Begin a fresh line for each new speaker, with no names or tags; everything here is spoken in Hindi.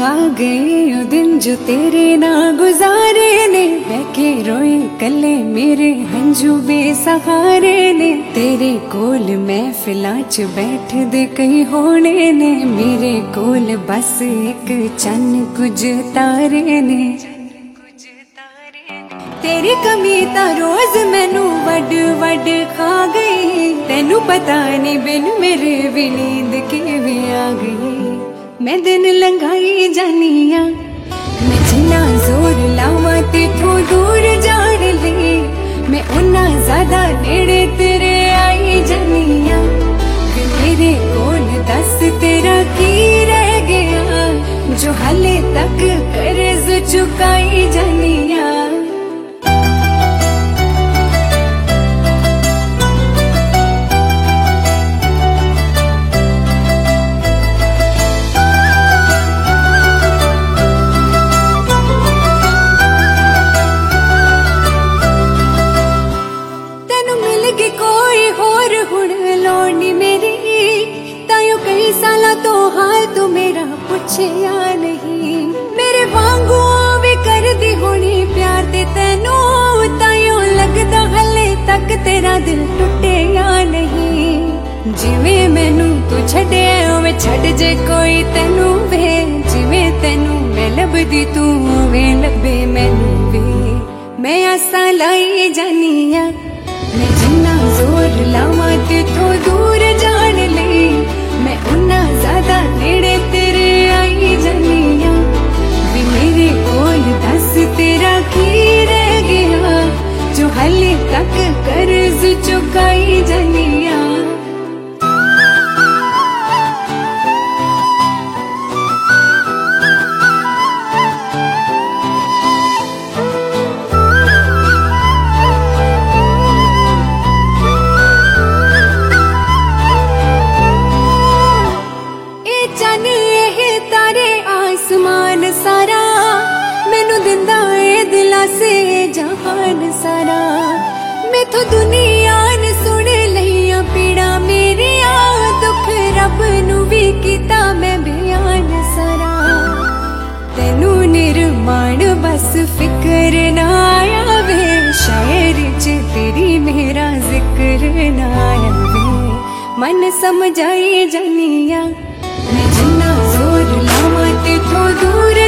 आ गए वो दिन जो तेरे ना गुजारे ने, बहके रोए कले मेरे हंजू बेसहारे ने। तेरे कोल महफिलां च बैठ दे कई होने ने, मेरे कोल बस एक चन्न कुछ तारे ने। तेरी कमी ता रोज मैनू वड वड खा गई, तेनू पता नहीं बिन मेरे भी नींद किवें आ गई। मैं दिन लंघाई जानिया, मैं जिन्ना जोर लावां तेथों दूर जान ले, मैं उन्ना ज्यादा नेड़े तेरे आई जानिया। मेरे कोल दस तेरा की रह गया, जो हाले तक कर्ज चुकाई जानिया। तो हाल तू मेरा पूछे या नहीं, मेरे वांगू भी कर दी होनी प्यार ते तेनू, ताइयों लगदा हले तक तेरा दिल टुटे या नहीं। जिवें मैनू तू छड़े उवें छड़ जे कोई तेनू वे, जिवें तेनू मैं लभदी तू उवें लभे मैनू वे। मैं आसां लाई जानिया, मैं जिन्ना जोर लावां तेथों दूर जान ले, मैं उन्ना ज्यादा नेड़े तेरे आई जानिया। भी मेरे कोल दस तेरा की रह गया, जो हाले तक कर्ज चुकाई जानिया। जहान सारा मैथों दुनिया ने सुन लिया पीड़ा मेरिया, दुख रब नू भी कीता मैं बयान सारा। तेनू निर्माण बस फिक्र ना आया वे, शायर च तेरी मेरा जिक्र ना आया वे। मन समझाई जानिया, मैं जिन्ना जोर लावां तेथों दूर